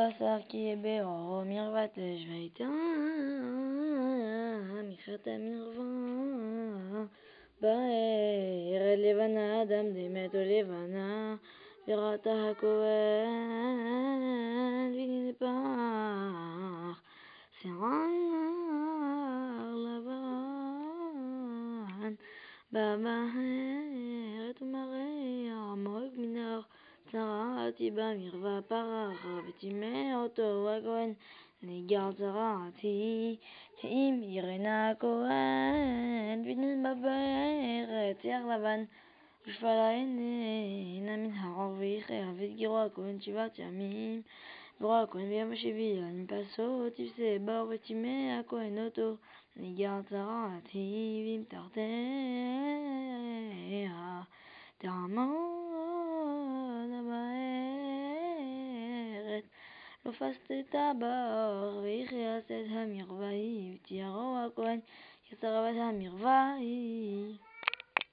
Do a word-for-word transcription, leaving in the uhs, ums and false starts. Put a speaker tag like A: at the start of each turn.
A: בשר כי באור מרוות לשביתה, מחטא מרווה. בארד לבנה דמדמת ולבנה, וראתה הכהן ונפח שיער לבן. במהרת ומראה עמוק מנח, צרעתי במרווה פרחה וטימא אותו הכהן, ניגר צרעתי אם ירנה הכהן ונלבא בארץ שיער לבן. ושפלה עיניה מן העור ויחיה, ותגירו הכהן שבעת ימים. וראה הכהן ביום השביעי למפסו תפסה בור, וטימא הכהן אותו, ניגר צרעתי ואם תחתיה תעמוד בארץ. לא פסט הבור ויכעס את המרווה ההיא, ותיארו הכהן כצרבת המרווה ההיא.